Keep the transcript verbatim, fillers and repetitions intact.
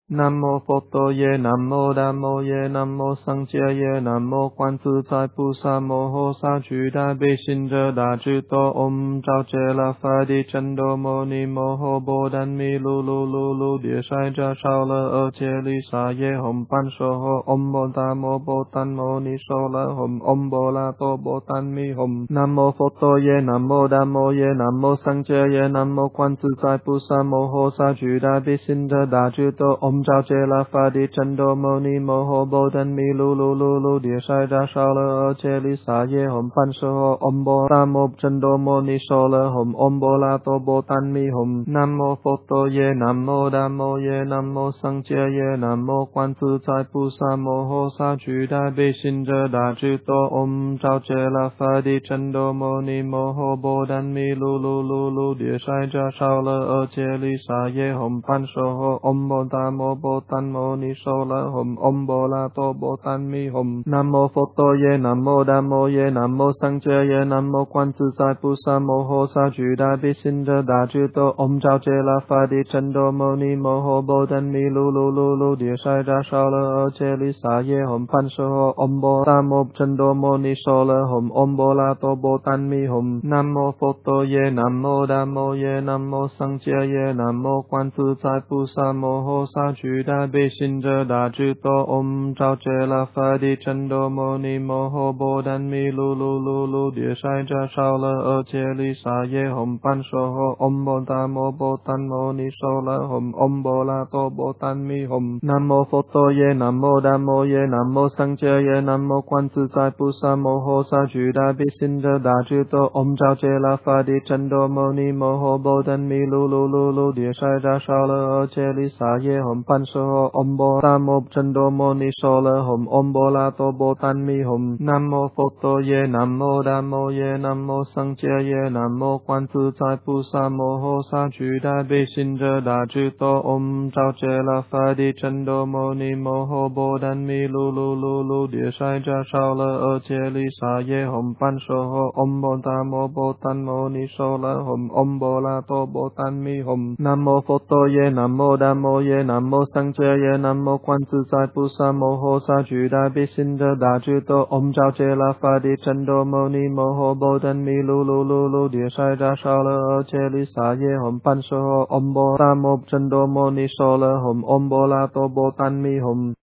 南无佛陀耶，南无达摩耶，南无僧伽耶，南无观自在菩萨摩诃萨俱大悲心者大智多唵昭揭拉法地真多摩尼摩诃波丹弥噜噜噜噜迭塞迦烧了阿切利萨耶吽班说诃唵波达摩波丹摩尼说了吽唵波拉多波丹弥吽南无佛陀耶，南无达摩耶，南无僧伽耶，南无观自在菩萨摩诃萨俱大悲心者大智多唵昭揭拉法地真多摩尼摩诃波丹弥噜噜噜噜迭塞迦烧了阿切利萨耶吽班说诃唵波达摩真多摩尼说了吽唵波拉多波丹弥吽南无佛陀耶，南无达摩耶，南无僧伽耶，南无观自在菩萨摩诃萨俱大悲心者大智多唵昭揭拉法地真多摩尼摩诃波丹弥噜噜噜噜迭塞迦烧了阿切利萨耶吽班说诃唵波达摩波丹摩尼说了吽唵波拉多波丹弥吽南无佛陀耶，南无达摩耶，南无僧伽耶，南无观自在菩萨摩诃萨俱大悲心者大智多唵昭揭拉法地真多摩尼摩诃波丹弥噜噜噜噜迭塞迦烧了阿切利萨耶吽班说诃唵波达摩真多摩尼说了吽唵波拉多波丹弥吽南无佛陀耶，南无达摩耶，南无僧伽耶，南无观自在菩萨摩诃萨俱大悲心者大智多唵昭揭拉法地真多摩尼摩诃波丹弥噜噜噜噜迭塞迦烧了阿切利萨耶吽班说诃唵波达摩波丹摩尼说了吽唵波拉多波丹弥吽南无佛陀耶，南无达摩耶，南无僧伽耶，南无观自在菩萨摩诃萨俱大悲心者大智多唵昭揭拉法地真多摩尼摩诃波丹弥噜噜噜噜迭塞迦烧了阿切利萨耶吽班说诃唵波达摩真多摩尼说了吽唵波拉多波丹弥吽南无佛陀耶，南无达摩耶，南无僧伽耶，南无观自在菩萨摩诃萨俱大悲心者大智多唵昭揭拉法地真多摩尼摩诃波丹弥噜噜噜噜迭塞迦烧了阿切利萨耶吽班说诃唵波达摩波丹摩尼说了吽唵波拉多波丹弥吽南无佛陀耶，南无达摩耶，南无僧伽耶，南无观自在菩萨摩诃萨俱大悲心者大智多唵昭揭拉法地真多摩尼摩诃波丹弥噜噜噜噜迭塞迦烧了阿切利萨耶吽班说诃唵波达摩真多摩尼说了吽唵波拉多波丹弥吽